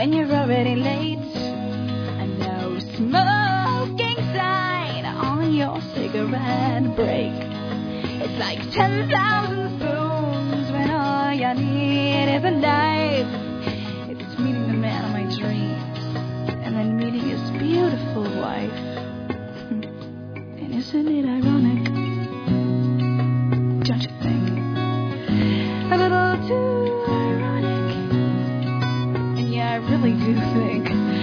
and you're already late. A no smoking sign on your cigarette break. It's like 10,000 spoons when all you need is a knife. It's meeting the man of my dreams and then meeting his beautiful wife. And isn't it ironic? Don't you think? A little too ironic. And yeah, I really do think